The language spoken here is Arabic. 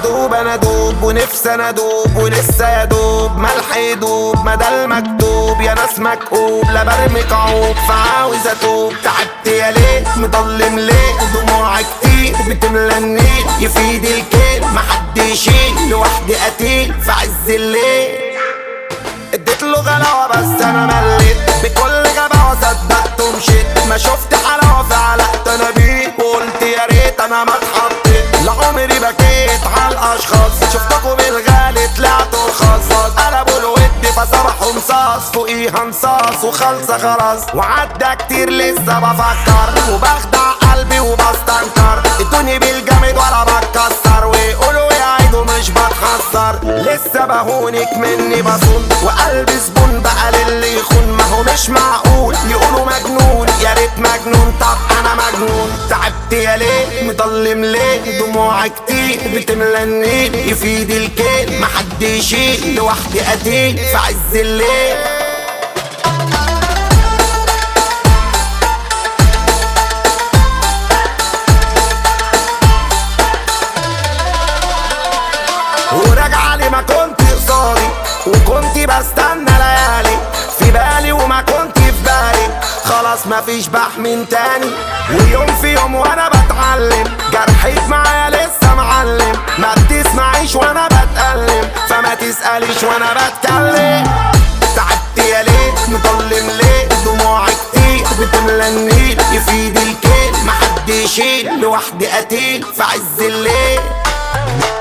دوب انا دوب ونفسي انا دوب ولسه يا دوب ملح يدوب مدى المكتوب يا ناس مكئوب لا برمي كعوب فعاوز اتوب. تعبت يا ليه مضلم ليه دموع كتير بتملى النيل يفيد الكيل محد يشيل لوحدي قتيل في عز الليل. اديت له غلاوة بس انا مليت بكل غباوة صدقت ومشيت ما شفت حلاوة فعلقت انا بيه وقلت يا ريت انا ما اتحطيت لعمري بكيت على الاشخاص شفتكوا بالغالي طلعتوا رخاص قلبوا الود فصبحوا مصاص فوقيها مصاص وخلصة خلاص وعدى كتير لسه بفكر وبخدع قلبي وبستنكر ادوني بالجامد ولا بتكسر ويقولوا يعيدوا مش بتخسر لسه بهونك مني بصون وقلبي زبون بقى للي يخون ما هو مش معقول يقولوا مجنون يا ريت مجنون طب انا مجنون. تعبت يا ليه مضلم ليه دموع كتير بتملى النيل يفيد الكيل محد يشيل لوحدي قتيل في عز الليل. وراجعة لي ما كنت قصادي وكنت بستنى ليالي في بالي وما كنت في بالي خلاص مفيش بحمل تاني ويوم في يوم وانا بتعلم جرحك معايا لسه معلم ما بتسمعيش وانا بتألم فما تسأليش وانا بتكلم. تعبت يا ليه مضلم ليه دموع كتير بتملى النيل يفيد الكيل محد يشيل لوحدي قتيل في عز الليل.